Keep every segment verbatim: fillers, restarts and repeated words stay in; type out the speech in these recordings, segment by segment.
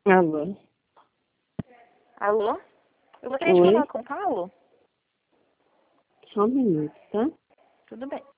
Alô? Alô? Eu gostaria de Oi? falar com o Paulo. Só um minuto, tá? Tudo bem.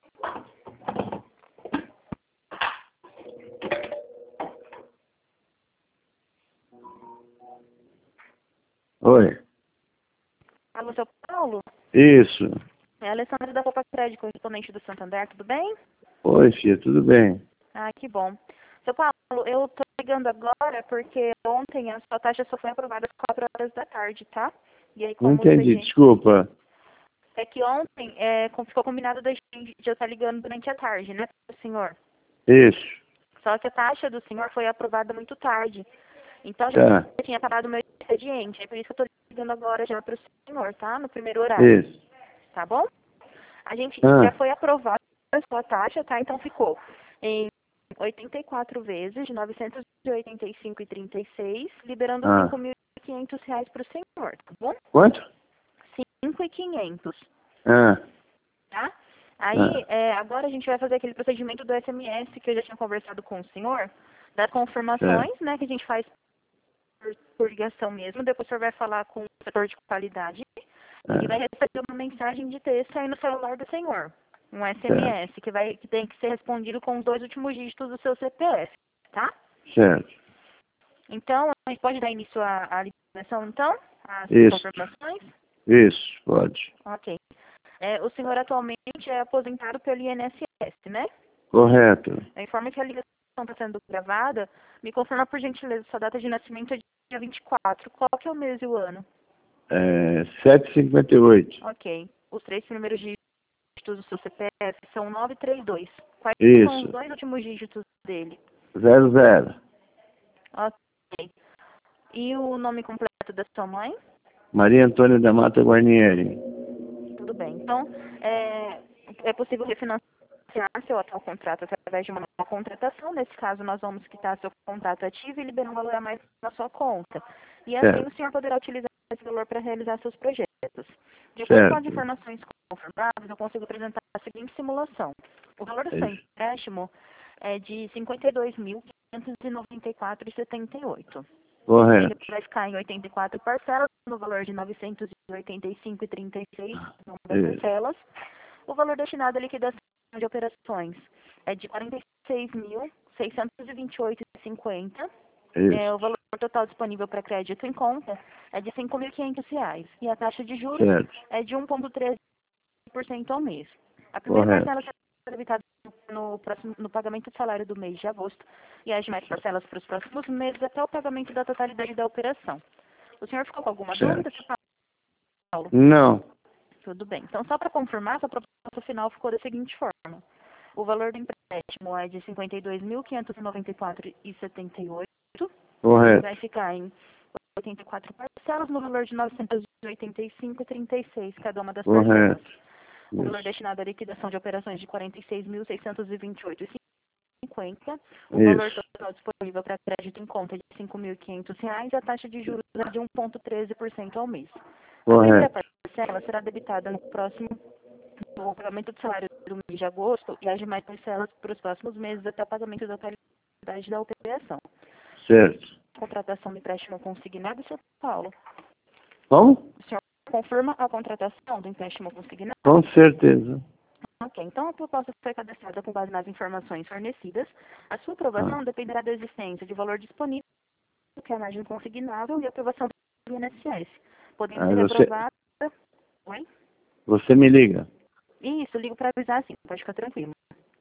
Oi. Alô, seu Paulo? Isso. É a Alessandra da Copa Crédito, correspondente do Santander, tudo bem? Oi, filha, tudo bem? Ah, que bom. Seu Paulo, eu tô ligando agora porque ontem a sua taxa só foi aprovada às quatro horas da tarde, tá? E aí, Não como o entendi, expediente... desculpa. É que ontem é, com- ficou combinado da gente de eu estar ligando durante a tarde, né, senhor? Isso. Só que a taxa do senhor foi aprovada muito tarde. Então, já Tá. tinha acabado o meu expediente. É por isso que eu tô ligando agora já para o senhor, tá? No primeiro horário, Isso. tá bom? A gente já Ah, foi aprovada a sua taxa, tá? Então, ficou em oitenta e quatro vezes de novecentos e oitenta e cinco vírgula trinta e seis, liberando ah. cinco mil e quinhentos reais para o senhor, tá bom? Quanto? cinco mil e quinhentos, Ah, tá? Aí, ah. é, agora a gente vai fazer aquele procedimento do S M S que eu já tinha conversado com o senhor, das confirmações, Certo. né, que a gente faz por, por ligação mesmo. Depois o senhor vai falar com o setor de qualidade e vai Ah, receber uma mensagem de texto aí no celular do senhor. Um certo. S M S que, vai, que tem que ser respondido com os dois últimos dígitos do seu C P F, tá? Certo. Então, a gente pode dar início à, à ligação, então? Às Isso. confirmações? Isso, pode. Ok. É, o senhor atualmente é aposentado pelo I N S S, né? Correto. Eu informo que a ligação está sendo gravada. Me confirma, por gentileza, sua data de nascimento é dia vinte e quatro. Qual que é o mês e o ano? É, sete cinquenta e oito. Ok. Os três primeiros dígitos do seu C P F são nove três dois. Quais são os Isso. dois últimos dígitos dele? Zero, zero. Ok. E o nome completo da sua mãe? Maria Antônia da Mata Guarnieri. Tudo bem. Então, é, é possível refinanciar seu atual contrato através de uma nova contratação. Nesse caso, nós vamos quitar seu contrato ativo e liberar um valor a mais na sua conta. E assim, o Certo. senhor poderá utilizar esse valor para realizar seus projetos. De acordo com as Certo. informações confirmadas, eu consigo apresentar a seguinte simulação. O valor do seu Isso. empréstimo é de cinquenta e dois mil, quinhentos e noventa e quatro reais e setenta e oito centavos. Ele Correto. vai ficar em oitenta e quatro parcelas, no valor de novecentos e oitenta e cinco reais e trinta e seis centavos, uma das Isso. parcelas. O valor destinado à liquidação de operações é de quarenta e seis mil, seiscentos e vinte e oito reais e cinquenta centavos. É, Isso. o valor total disponível para crédito em conta é de cinco mil e quinhentos reais. E a taxa de juros Certo. é de um vírgula treze por cento ao mês. A primeira Correto. parcela será debitada no, próximo, no pagamento do salário do mês de agosto e as demais parcelas para os próximos meses até o pagamento da totalidade da operação. O senhor ficou com alguma dúvida, Certo. seu Paulo? Não. Tudo bem. Então, só para confirmar, essa proposta final ficou da seguinte forma. O valor do empréstimo é de cinquenta e dois mil, quinhentos e noventa e quatro reais e setenta e oito centavos. Ele vai Correto. ficar em oitenta e quatro parcelas no valor de novecentos e oitenta e cinco reais e trinta e seis centavos cada uma das parcelas. Correto. O valor Isso. destinado à liquidação de operações de quarenta e seis mil, seiscentos e vinte e oito reais e cinquenta centavos. O valor Isso. total disponível para crédito em conta é de cinco mil e quinhentos reais e a taxa de juros é de um vírgula treze por cento ao mês. A primeira Correto. parcela será debitada no próximo no pagamento do salário do mês de agosto e as demais parcelas para os próximos meses até o pagamento da totalidade da operação. Certo. Contratação do empréstimo consignado, São Paulo. Como? O senhor confirma a contratação do empréstimo consignado? Com certeza. Ok, então a proposta foi cadastrada com base nas informações fornecidas. A sua Ah. aprovação dependerá da existência de valor disponível, que é a margem consignável, e a aprovação do I N S S. Podendo Ah, ser você, aprovada... Oi? você me liga. Isso, ligo para avisar sim, pode ficar tranquilo.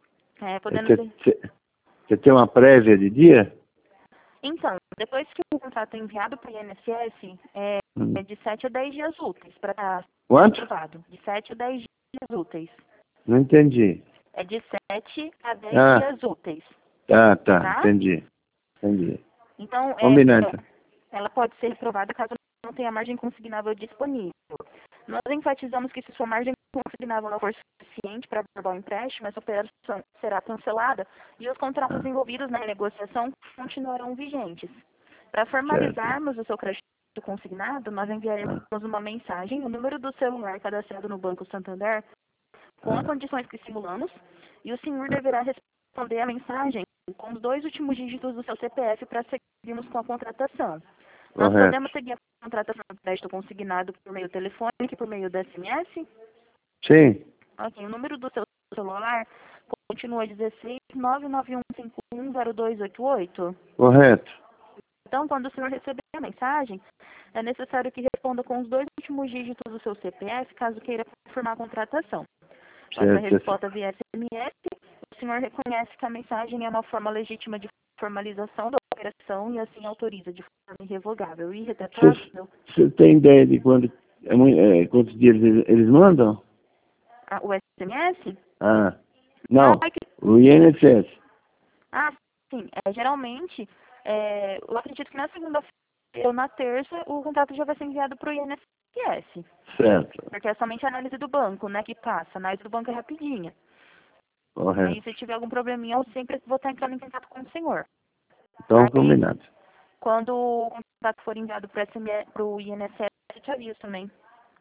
É, É, podendo Você ser... você- você tem uma prévia de dia? Então, depois que o contrato é enviado para o I N S S, é, Hum. é de sete a dez dias úteis para estar Quanto? aprovado. De sete a dez dias úteis. Não entendi. É de sete a dez Ah, dias úteis, tá, tá. tá? Entendi. Entendi. Então, é, Combinado. ela pode ser reprovada caso não tenha margem consignável disponível. Nós enfatizamos que se sua margem consignável não for suficiente para aprovar o empréstimo, essa operação será cancelada e os contratos Ah, envolvidos na negociação continuarão vigentes. Para certo. formalizarmos o seu crédito consignado, nós enviaremos Ah, uma mensagem, o número do celular cadastrado no Banco Santander, com as ah, condições que simulamos, e o senhor ah. deverá responder a mensagem com os dois últimos dígitos do seu C P F para seguirmos com a contratação. Nós Correto. podemos seguir a contratação do crédito consignado por meio telefônico e por meio da S M S? Sim. Ok, o número do seu celular continua dezesseis, nove nove um cinco um zero dois oito oito? Correto. Então, quando o senhor receber a mensagem, é necessário que responda com os dois últimos dígitos do seu C P F, caso queira confirmar a contratação. Com essa Certo. resposta via S M S, o senhor reconhece que a mensagem é uma forma legítima de formalização da operação e assim autoriza de forma irrevogável e irretratável. Você tem ideia de quando, é, mui- é, quantos dias eles, eles mandam? Ah, o S M S? Ah, não, Ah, que- o I N S S. ah, sim. É, geralmente, é, eu acredito que na segunda-feira ou na terça, o contrato já vai ser enviado para o I N S S. Certo. Porque é somente a análise do banco, né, que passa. A análise do banco é rapidinha. Aí, Correto. se tiver algum probleminha, eu sempre vou estar entrando em contato com o senhor. Então, Aí- combinado. Quando o contrato for enviado para o I N S S, eu te aviso também.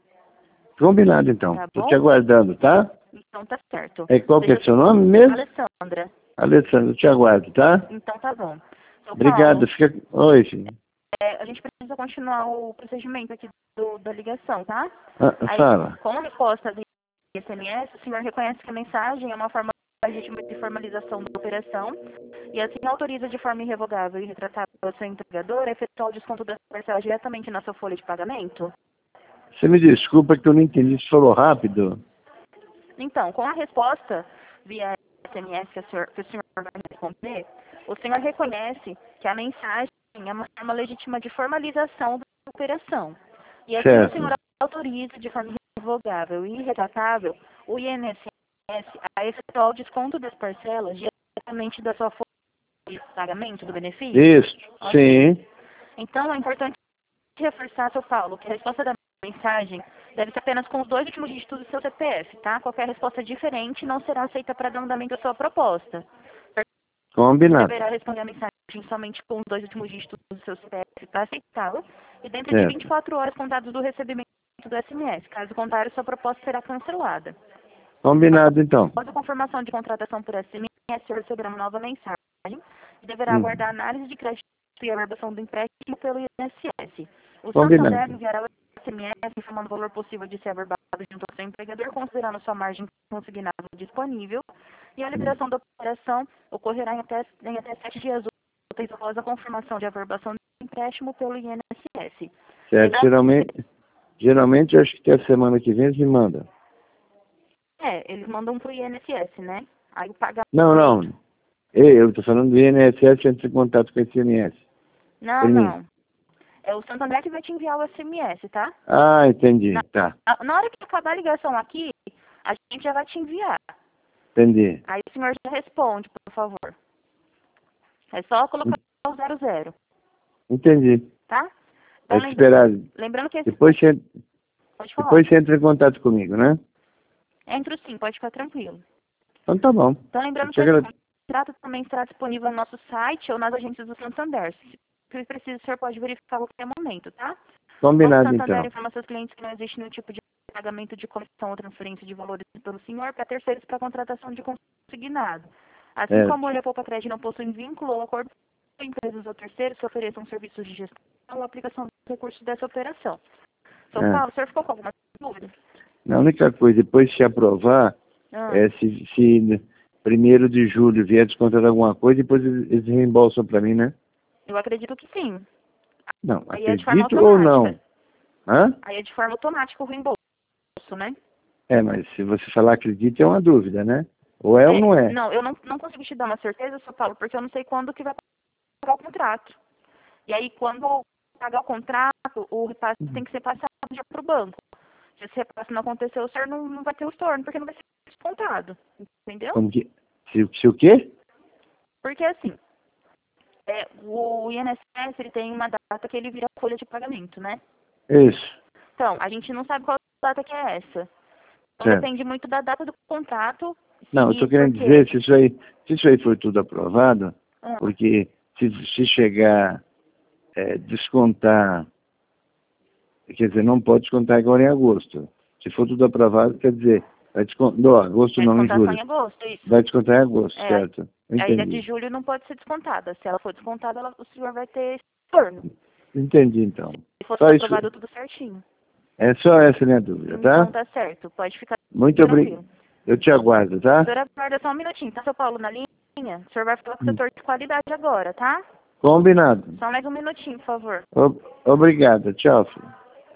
Combinado, então. Tá Tô bom? te aguardando, tá? Então tá certo. É, qual que é Deixa seu nome mesmo? Alessandra. Alessandro, eu te aguardo, tá? Então tá bom. Seu Obrigado. Paulo, Fica... Oi, filho. é, a gente precisa continuar o procedimento aqui do- da ligação, tá? Ah, Aí, fala. com a resposta via S M S, o senhor reconhece que a mensagem é uma forma legítima de formalização da operação e assim autoriza de forma irrevogável e retratável o seu entregador a efetuar o desconto das parcelas diretamente na sua folha de pagamento? Você me desculpa que eu não entendi. Você falou rápido? Então, com a resposta via S M S que, a senhor, que o senhor vai responder, o senhor reconhece que a mensagem é uma forma legítima de formalização da operação. E assim Certo. o senhor autoriza de forma irrevogável e irretratável o I N S S a efetuar o desconto das parcelas diretamente da sua folha de pagamento do benefício? Isso. Ok. Sim. Então, é importante reforçar, seu Paulo, que a resposta da mensagem deve ser apenas com os dois últimos dígitos do seu C P F, tá? Qualquer resposta diferente não será aceita para dar andamento à sua proposta. Combinado. Deverá responder a mensagem somente com os dois últimos dígitos do seu C P F para aceitá-la e dentro de Certo. vinte e quatro horas contados do recebimento do S M S. Caso contrário, sua proposta será cancelada. Combinado, então. Após a confirmação de contratação por S M S, o senhor receberá uma nova mensagem e deverá Hum. aguardar a análise de crédito e a averbação do empréstimo pelo I N S S. O Combinado. Santander enviará o S M S informando o valor possível de ser averbado junto ao seu empregador, considerando sua margem consignável disponível, e a liberação da operação ocorrerá em até, em até sete dias úteis após a confirmação de averbação do empréstimo pelo I N S S. Certo. Geralmente, geralmente, eu acho que até a semana que vem eles me mandam. É, eles mandam para o I N S S, né? Aí o pagamento... Não, não. Ei, eu estou falando do I N S S, entra em contato com a S M S. Não, Por mim. não. É o Santander que vai te enviar o S M S, tá? Ah, entendi. Na, Tá. a- na hora que acabar a ligação aqui, a gente já vai te enviar. Entendi. Aí o senhor já responde, por favor. É só colocar o zero zero, Entendi. tá? É Então, lembra- esperar. lembrando que esse... Depois você, Pode falar. depois você entra em contato comigo, né? Entro sim, pode ficar tranquilo. Então tá bom. Então, lembrando Eu te que esse agradeço. contrato também estará disponível no nosso site ou nas agências do Santander. Se precisa, o senhor pode verificar a qualquer momento, tá? Combinado, O Santander então. informa seus clientes que não existe nenhum tipo de pagamento de comissão ou transferência de valores pelo senhor para terceiros para contratação de consignado. Assim É. como o Olha Poupa Crédito não possui vínculo ou acordo com empresas ou terceiros que ofereçam serviços de gestão ou aplicação dos recursos dessa operação. São É. Paulo, o senhor ficou com alguma dúvida? A única coisa, depois de se aprovar, Ah, é se, se primeiro de julho vier descontar alguma coisa, depois eles, eles reembolsam para mim, né? eu acredito que sim. Não, Aí é de forma acredito ou não? automática. Hã? Aí é de forma automática o reembolso, né? É, mas se você falar acredito, é uma dúvida, né? Ou é, ou não é? Não, eu não, não consigo te dar uma certeza, São Paulo, porque eu não sei quando que vai pagar o contrato. E aí, quando pagar o contrato, o repasse tem que ser passado já para o banco. Se esse repasse não acontecer, o senhor não, não vai ter o estorno, porque não vai ser descontado. Entendeu? Como que... Se, se o quê? Porque assim, é, o I N S S ele tem uma data que ele vira folha de pagamento, né? Isso. Então, a gente não sabe qual data que é essa. Então, Certo. depende muito da data do contrato. Não, eu e estou querendo por quê? dizer, se isso aí, se isso aí foi tudo aprovado, Ah, porque se, se chegar é, descontar, quer dizer, não pode descontar agora em agosto. Se for tudo aprovado, quer dizer, vai descontar, não, agosto vai não, em descontar só julho. em agosto, é isso? Vai descontar em agosto, É, certo? A ilha de Entendi. julho não pode ser descontada. Se ela for descontada, ela, o senhor vai ter estorno. Entendi, então. Se fosse Só isso. aprovado tudo certinho. É só essa a minha dúvida, tá? Então tá certo. Pode ficar Muito obrigado. tranquilo. Eu te aguardo, tá? O senhor aguarda só um minutinho. Tá, seu Paulo, na linha? O senhor vai falar com o Hum. setor de qualidade agora, tá? Combinado. Só mais um minutinho, por favor. Ob- Obrigado. Tchau, filho.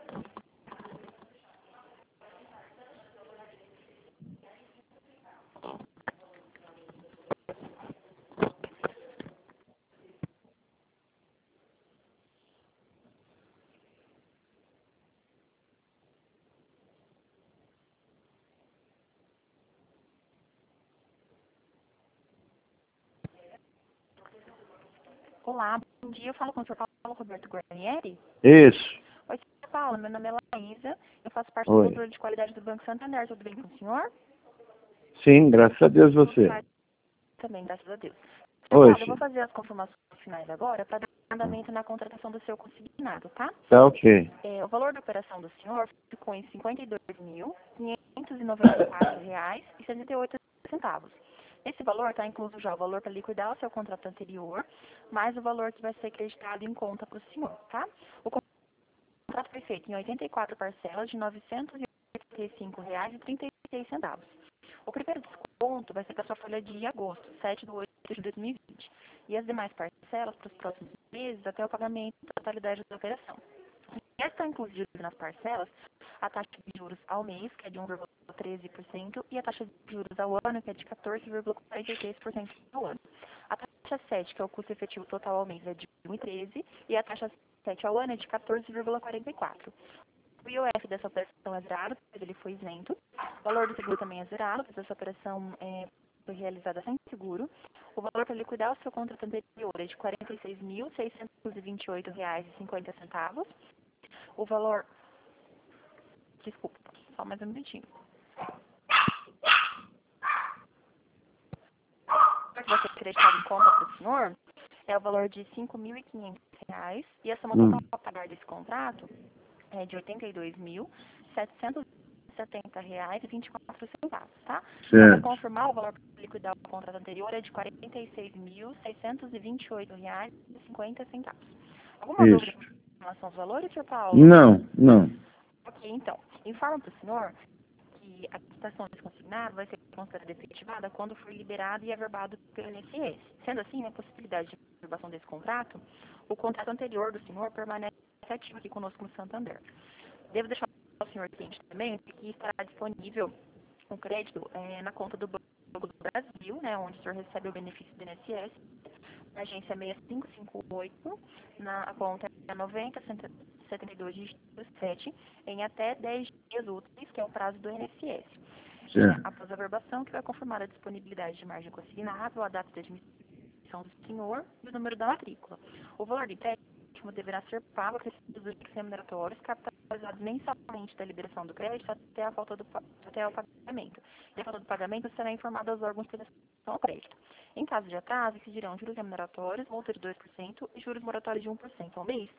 Olá, bom dia. Eu falo com o senhor Paulo Roberto Guarnieri. Isso. Oi, senhor Paulo. Meu nome é Laísa. Eu faço parte Oi. do controle de qualidade do Banco Santander. Tudo bem com o senhor? Sim, graças a Deus você. Tá, também, graças a Deus. Senhor Oi, Paulo, eu vou filho. fazer as confirmações finais agora para dar andamento na contratação do seu consignado, tá? Tá ok. É, o valor da operação do senhor ficou em cinquenta e dois mil, quinhentos e noventa e quatro reais e setenta e oito centavos. Nesse valor está incluso já o valor para liquidar o seu contrato anterior, mais o valor que vai ser acreditado em conta para o senhor, tá? O contrato foi feito em oitenta e quatro parcelas de novecentos e oitenta e cinco reais e trinta e seis centavos. O primeiro desconto vai ser para a sua folha de agosto, sete de oito de dois mil e vinte, e as demais parcelas para os próximos meses até o pagamento da totalidade da operação. E está incluído nas parcelas a taxa de juros ao mês, que é de um vírgula treze por cento, e a taxa de juros ao ano, que é de quatorze vírgula quarenta e três por cento ao ano. A taxa sete, que é o custo efetivo total ao mês, é de um vírgula treze por cento, e a taxa sete ao ano é de quatorze vírgula quarenta e quatro por cento. O I O F dessa operação é zerado, pois ele foi isento. O valor do seguro também é zerado, pois essa operação é, foi realizada sem seguro. O valor para liquidar o seu contrato anterior é de quarenta e seis mil, seiscentos e vinte e oito reais e cinquenta centavos. O valor... Desculpa, só mais um minutinho. O que vai ser acreditado em conta para o senhor é o valor de cinco mil e quinhentos reais. E a soma total Hum. a pagar desse contrato é de oitenta e dois mil, setecentos e setenta reais e vinte e quatro centavos, tá? Só para Certo. confirmar, o valor para liquidar o contrato anterior é de quarenta e seis mil, seiscentos e vinte e oito reais e cinquenta centavos. Alguma dúvida Isso. com relação aos valores, senhor Paulo? Não, não. Ok, então. Informa para o senhor que a quitação desse consignado vai ser considerada efetivada quando for liberado e averbado pelo I N S S. Sendo assim, a possibilidade de averbação desse contrato, o contrato anterior do senhor permanece ativo aqui conosco no Santander. Devo deixar o senhor ciente também que estará disponível um crédito é, na conta do Banco do Brasil, né, onde o senhor recebe o benefício do I N S S, na agência seis cinco cinco oito, na a conta é noventa, setenta e dois, dígito sete, em até dez dias úteis, que é o prazo do I N S S. É, Certo. após a averbação, que vai confirmar a disponibilidade de margem consignável, a data de admissão do senhor e o número da matrícula. O valor do empréstimo deverá ser pago a recibos dos remuneratórios capitalizados mensalmente da liberação do crédito até a falta do até o pagamento. E a falta do pagamento será informada aos órgãos de proteção ao crédito. Em caso de atraso, incidirão juros remuneratórios, multa de dois por cento e juros moratórios de um por cento ao mês.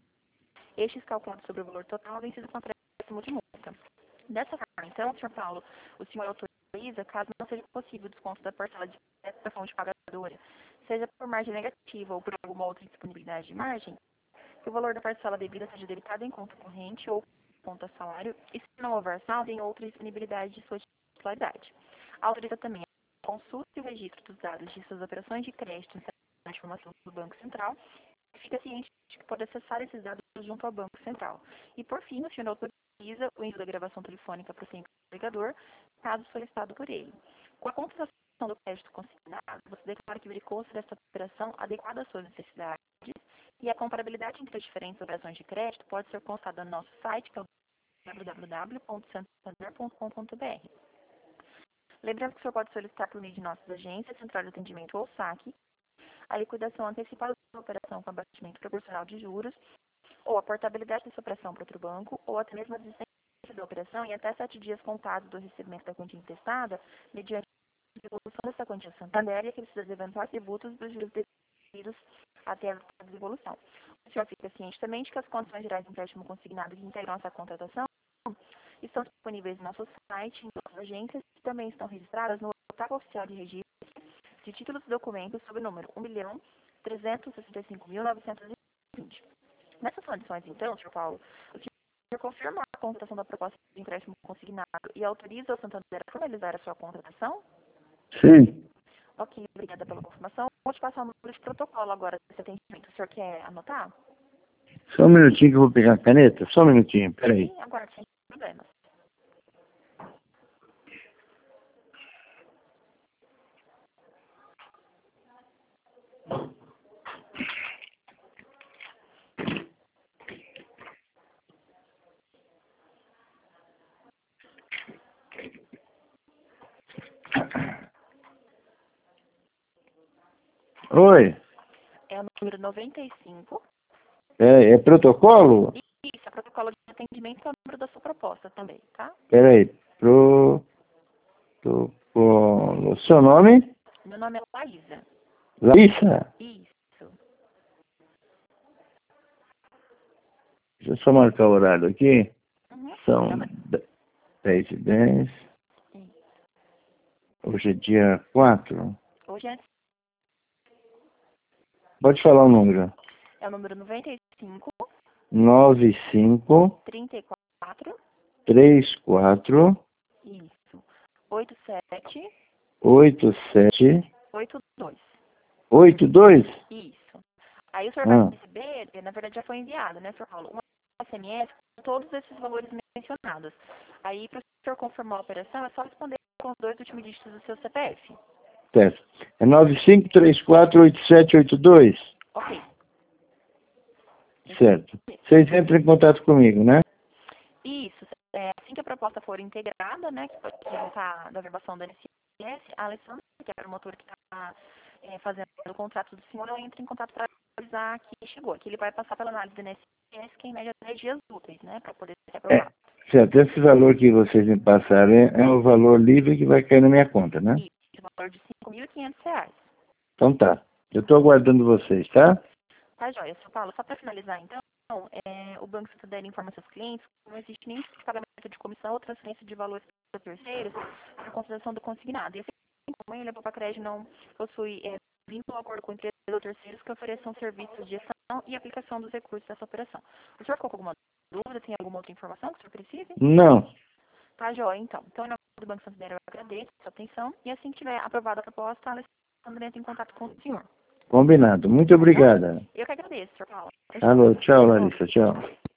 Estes calculados sobre o valor total vencido com acréscimo de multa. Dessa forma, então, senhor Paulo, o senhor autoriza, caso não seja possível o desconto da parcela de da fonte pagadora, seja por margem negativa ou por alguma outra disponibilidade de margem, que o valor da parcela devida seja debitado em conta corrente ou conta salário, e se não houver saldo, em outra disponibilidade de sua titularidade. Autoriza também a consulta e o registro dos dados de suas operações de crédito na informação do Banco Central, e fica ciente de que pode acessar esses dados junto ao Banco Central. E, por fim, o senhor autoriza o envio da gravação telefônica para o seu empregador, caso solicitado por ele. Com a contratação do crédito consignado, você declara que verificou se esta operação adequada às suas necessidades, e a comparabilidade entre as diferentes operações de crédito pode ser constatada no nosso site, que é o w w w ponto santander ponto com ponto b r. Lembrando que o senhor pode solicitar por meio de nossas agências, central de atendimento ou saque, a liquidação antecipada da operação com abatimento proporcional de juros, ou a portabilidade dessa operação para outro banco, ou até mesmo a desistência da operação em até sete dias contados do recebimento da quantia emprestada, mediante a devolução dessa quantia Santander e aqueles seus eventuais tributos dos juros devidos até a devolução. O senhor fica ciente também de que as condições gerais de empréstimo consignado que integram essa contratação estão disponíveis no nosso site, em nossas agências, e também estão registradas no portal oficial de registro, de títulos e documentos sob o número um milhão trezentos e sessenta e cinco mil novecentos e vinte. Nessas condições, então, senhor Paulo, o senhor confirma a contratação da proposta de empréstimo consignado e autoriza o Santander a formalizar a sua contratação? Sim. Ok, obrigada pela confirmação. Vou te passar o número de protocolo agora desse atendimento. O senhor quer anotar? Só um minutinho que eu vou pegar a caneta. Só um minutinho, peraí. Sim, aguarde, sem problemas. Oi. É o número noventa e cinco. É, é protocolo? Isso, é protocolo de atendimento, que é o número da sua proposta também, tá? Peraí. Protocolo. Seu nome? Meu nome é Laísa. Larissa? Isso. Deixa eu só marcar o horário aqui. Uhum. São Tá bem. dez e dez. Isso. Hoje é dia quatro. Hoje é, Pode falar o número. é o número noventa e cinco, nove cinco trinta e quatro, três quatro isso, oito sete, oito sete oito dois. oito dois. Isso. Aí o senhor Ah. vai receber, na verdade já foi enviado, né, senhor Paulo? Um S M S com todos esses valores mencionados. Aí, para o senhor confirmar a operação, é só responder com os dois últimos dígitos do seu C P F. Certo. É nove cinco três quatro oito sete oito dois. Ok. Certo. Vocês entram em contato comigo, né? Isso. É, assim que a proposta for integrada, né, que pode resultar da verbação do I N S S, a Alessandra, que é a promotora que está é, fazendo o contrato do senhor, ela entra em contato para avisar que chegou. Que ele vai passar pela análise do I N S S, que é em média dez dias úteis, né, para poder ser aprovado. É, certo. Esse valor que vocês me passaram é, é o valor livre que vai cair na minha conta, né? Isso, o valor de cinco mil e quinhentos reais. Então tá. Eu estou aguardando vocês, tá? Tá, joia. São Paulo, só para finalizar, então, é, o Banco Santander informa seus clientes que não existe nenhum tipo de pagamento de comissão ou transferência de valores para terceiros por consideração do consignado. E assim como ele, a Papacred não possui é, vínculo ou acordo com empresas ou terceiros que ofereçam serviços de gestão e aplicação dos recursos dessa operação. O senhor ficou com alguma dúvida? Tem alguma outra informação que o senhor precise? Não. Tá, joia, então. Então, em nome do Banco Santander, eu agradeço a sua atenção e assim que tiver aprovada a proposta, a Alessandra entra em contato com o senhor. Combinado. Muito obrigada. Eu que agradeço, senhor Paulo. Alô, tchau, Larissa. Tchau.